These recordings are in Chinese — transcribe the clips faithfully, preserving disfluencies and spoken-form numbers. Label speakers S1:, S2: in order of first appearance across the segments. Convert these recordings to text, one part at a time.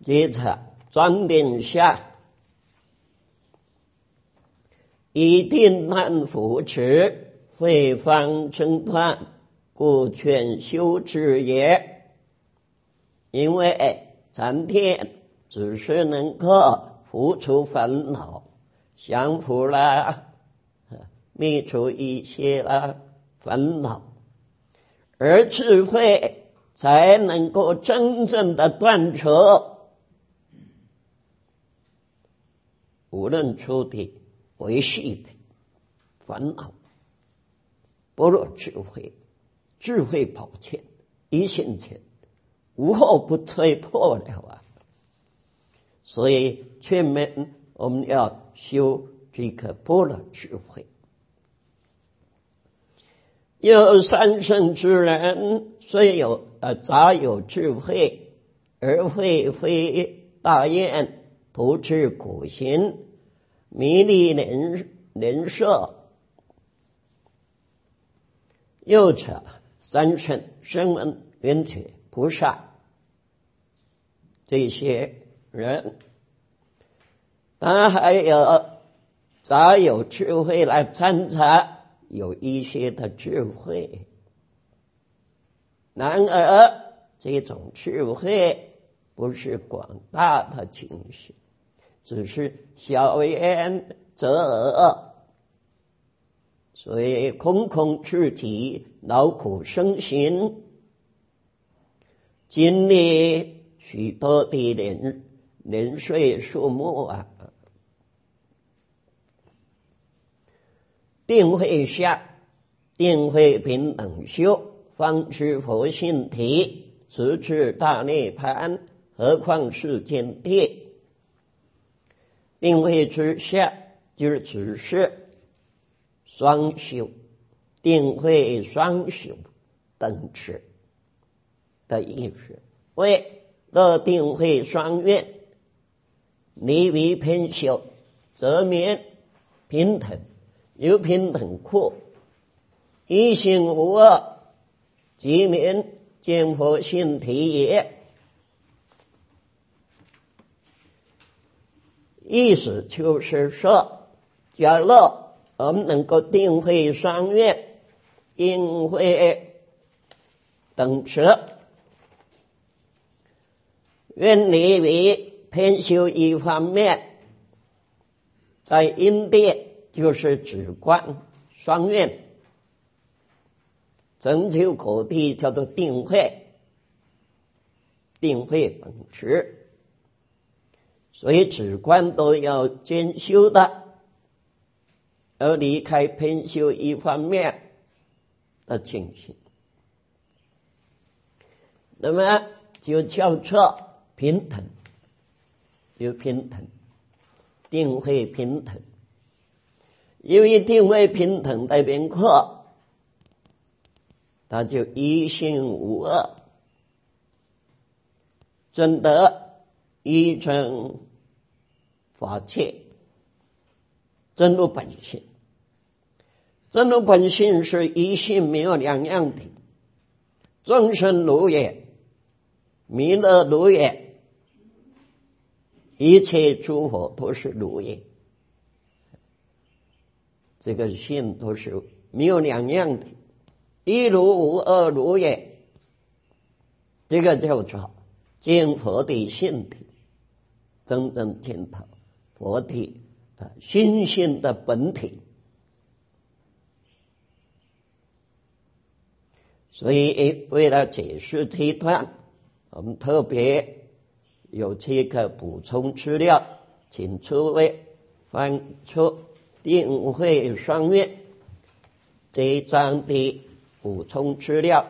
S1: 接着装点下，以定难扶持，慧方争断，故劝修之也。因为禅定只是能够付除烦恼，降伏啦，灭除一切啦烦恼，而智慧才能够真正的断除无论出的维系的烦恼。般若智慧，智慧宝剑一线牵，无后不摧破了啊！所以劝门我们要修这个般若智慧。有三圣之人，虽有呃杂有智慧，而会非大愿，不知苦行，迷离人人设。又者三圣声闻缘觉菩萨，这些人当然还有杂有智慧来参杂，有一些的智慧，然而这种智慧不是广大的情绪，只是小言则耳，所以空空之体，劳苦生行，经历许多的年年岁数目啊。定慧下，定慧平等修，方知佛性体，直至大涅槃，何况世间地。定慧之下，就是只是双修，定慧双修等持的意思。为乐定慧双愿，离为偏修，则免平等，有平等故，一心无二，即免见佛性体也。意思就是说，假如我们能够定慧双愿，定慧等持，愿离为偏修一方面，在因地就是止观双愿，成就果地叫做定慧，定慧等持。所以止观都要兼修的，而离开偏修一方面的情形，那么就叫做平等，就平等，定慧平等。因为定慧平等在边刻，他就一心无二，证得一真法界，真如本性。真如本性是一性没有两样的，众生如也，弥勒如也，一切诸佛都是如也，这个性都是没有两样的，一如无二如也，这个叫做见佛的性体，真正见到佛的心性的本体。所以为了解释这一段，我们特别有这个补充资料，请诸位翻出定慧双愿这一章的补充资料。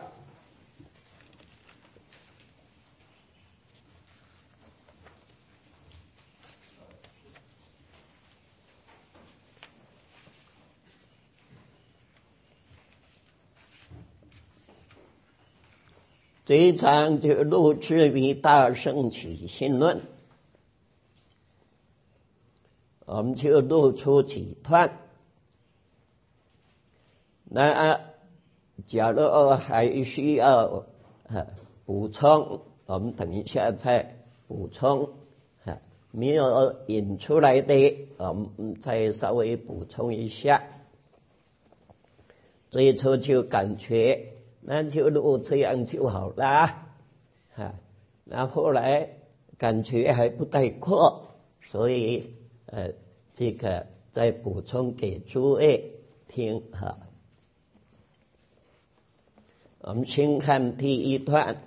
S1: 这一章就录制于《大圣起信论》，我们就录出几段。那假如还需要补充，我们等一下再补充啊，没有引出来的，我们再稍微补充一下。最初就感觉那就录这样就好啦，啊，那后来感觉还不太过，所以呃，这个再补充给诸位听哈。我们先看第一段：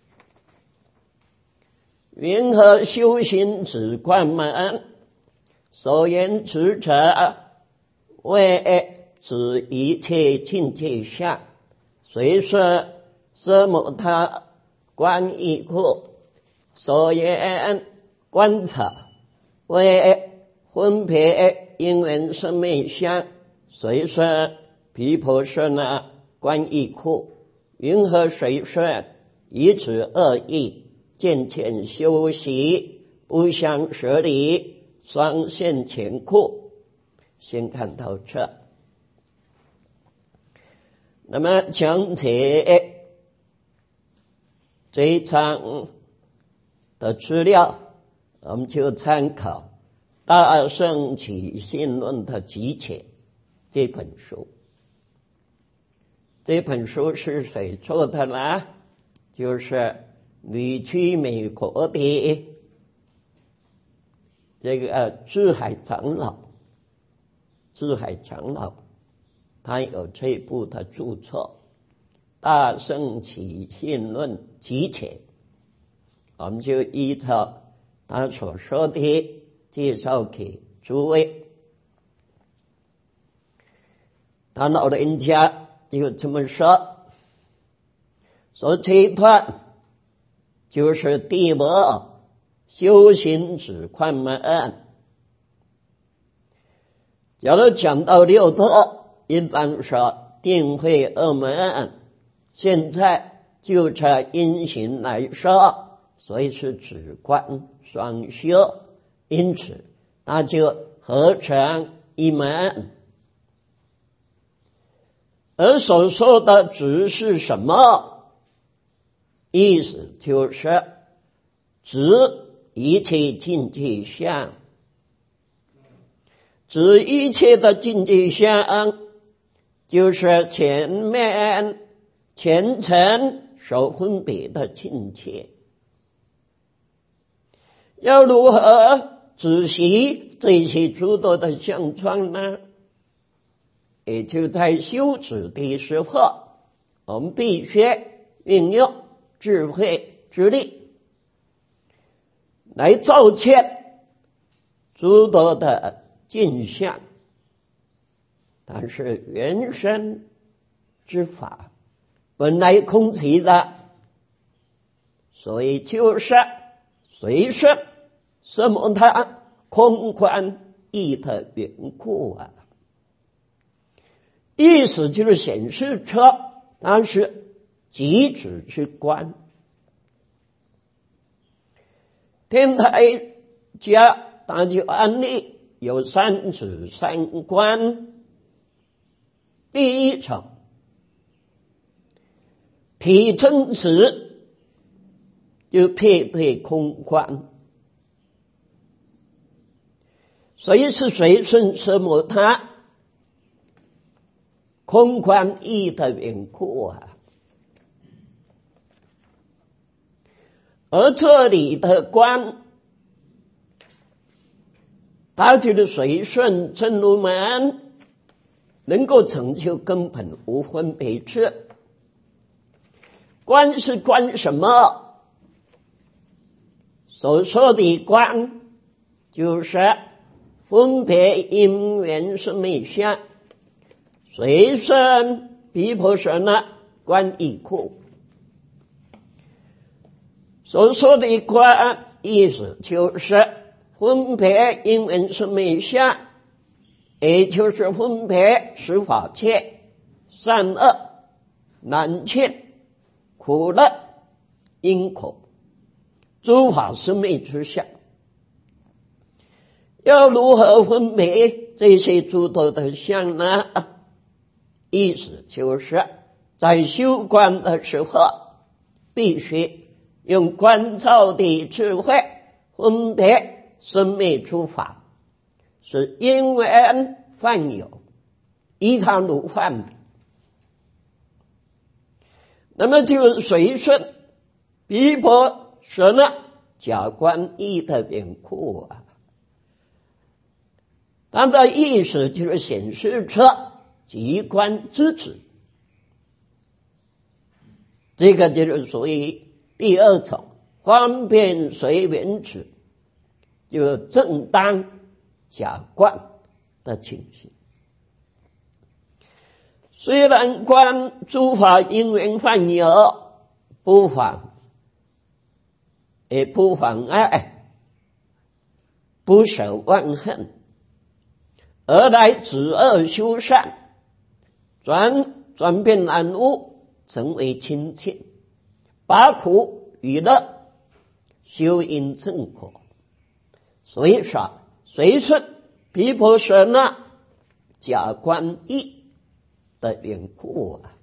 S1: 云何修行止观门？所言止者，为指一切境界相，虽说色摩他观亦故。所言观者，为分别因缘生灭相，虽说毗婆舍那观亦故。云何随顺？以指恶意，渐渐修习，不相舍离，双现前库。先看到这。那么讲解这一章的资料，我们就参考《大乘起信论》的集解这本书。这本书是谁做的呢？就是旅居美国的这个智海长老，智海长老他有这部的著作《大乘起信论集解》，我们就依照他所说的介绍给诸位。他老人家就这么说，说这一段就是第五修行止观门。假如讲到六德，一般说定慧二门，现在就这因行来说，所以是止观双修，因此那就合成一门。而所说的止是什么？意思就是止一切境界相，止一切的境界相，就是前面前层所分别的境界。要如何止息这些诸多的相状呢？也就在修止的时候，我们必须运用智慧之力来照见诸多的境相，但是原生之法本来空寂的，所以就是随顺色摩他空观意的缘故啊。意思就是显示出它是即止之观。天台家他就安立有三止三观。第一种体真实，就配对空观，所以是随顺色摩他空观意的缘故啊。而这里的观，它就是随顺真如门，能够成就根本无分别智。观是观什么？所说的观就是分别因缘生灭相，随顺毗婆舍那观亦故。所说的观意思就是分别因缘生灭相，也就是分别十法界善恶难欠苦乐因果诸法生灭之相。要如何分别这些诸多的相呢？意思就是在修观的时候，必须用观照的智慧分别生灭诸法，是因缘幻有，依他如幻。那么就是随顺毗婆舍那假观义的缘故啊。它的意思就是显示出即观之旨，这个就是属于第二种方便随缘旨，就正当假观的情形。虽然观诸法因缘幻有，不妨也不妨碍不舍万恨，而来止恶修善，转转变染污，成为清净，拔苦与乐，修因正果。所以说，随顺毗婆舍那假观义的缘故啊。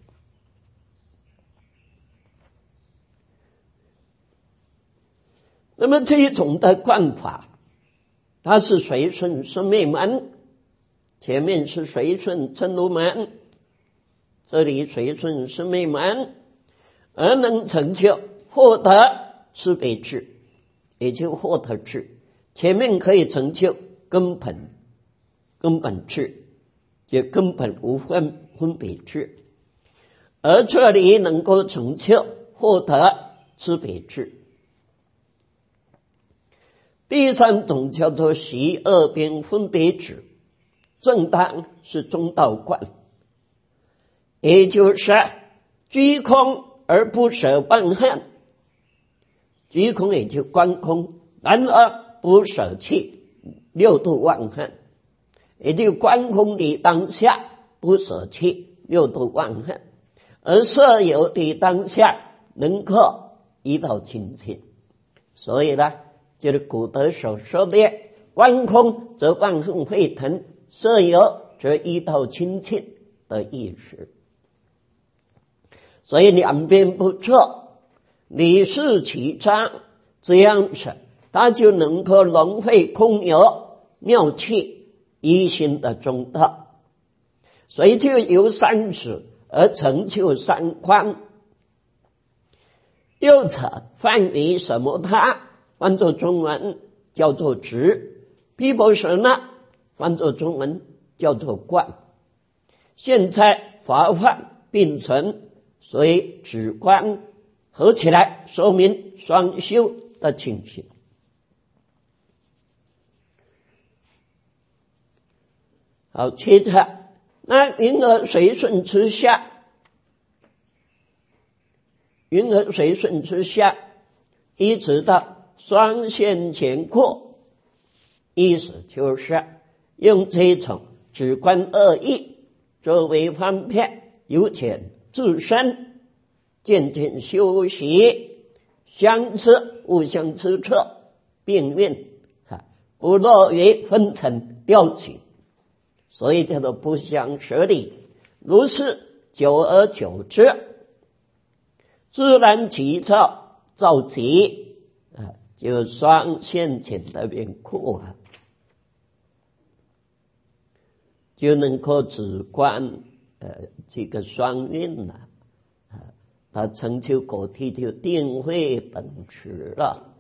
S1: 那么这一种的观法，它是随顺生灭门，前面是随顺真如门，这里随顺生灭门，而能成就获得慈悲智，也就获得智。前面可以成就根本根本智，就根本无分分别智，而这里能够成就获得慈悲智。第三种叫做习二边分别智，正当是中道观，也就是居空而不舍万恨，居空也就观空，然而不舍弃六度万恨，也就观空的当下不舍弃六度万恨，而色有的当下能够依到清净。所以呢，就是古德所说的观空则万恨沸腾，色有则依到清净的意思。所以两边不错，理事其章，这样子他就能够融会空有，妙气一心的中道，所以就由三指而成就三观。又者梵语什么他翻作中文叫做直，毗婆舍那翻作中文叫做观。现在法梵并存，所以止观合起来说明双修的情形。好，接着那云何随顺之下，云何随顺之下，一直到双现前扩，意思就是用这种止观二义作为方便，由浅至深，渐渐修习，相持互相支测，并运，不落于分层调取，所以叫做不相舍离。如是久而久之，自然急躁躁急，啊，就双现前的缘故啊，就能够止观呃这个双运了，啊，他成就果体就定慧等持了。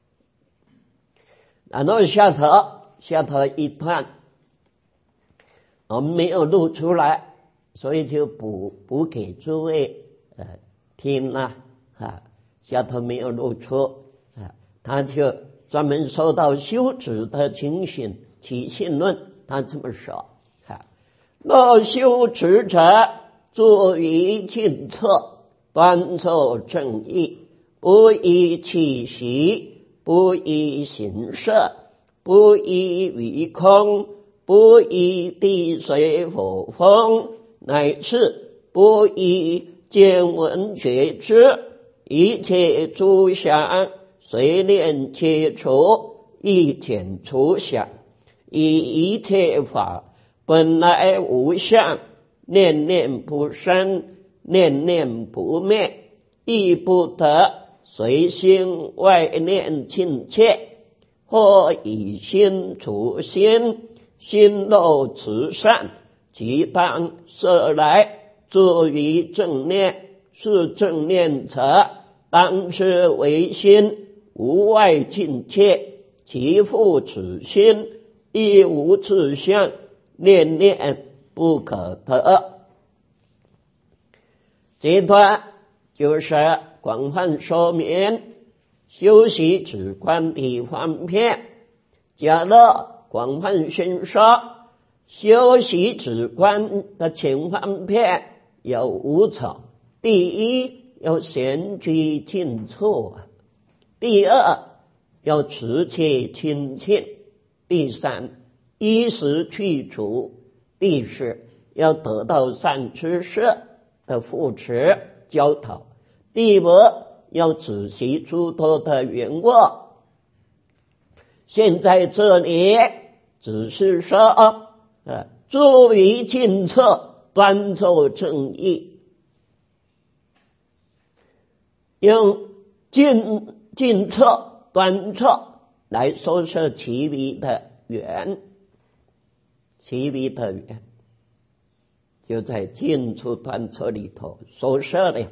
S1: 然后下头下头一段我们没有录出来，所以就补补给诸位呃听了啊，下头没有录出啊，他就专门说到修止的情形，起信论他这么说啊：若修止者，作于静策，端坐正义，不依气息，不依形色，不依于空，不依地水火风，乃至不依见闻觉知，一切诸相随念皆除，一减除相，以一切法本来无相，念念不生，念念不灭，亦不得随心外念境界， 或以心处心，心若慈善，即当摄来，作于正念。是正念者，当是为心，无外境界。其复此心，亦无自相，念念不可得。这段就是广泛说明修习止观的方面。假如广泛宣说修习止观的情方面有五种。第一，要闲居静处；第二，要持戒清净；第三，衣食去除；第四，要得到善知识的扶持教导；第五，要仔细诸多的原物。现在这里只是说，呃，作为静处，端坐正义。用静静坐端坐来说说其余的缘，其余的缘就在静处端坐里头说说了。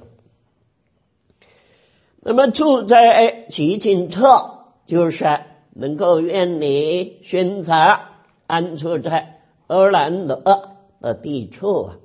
S1: 那么住在其静处，就是能够愿你寻找安住在阿兰若的地处啊。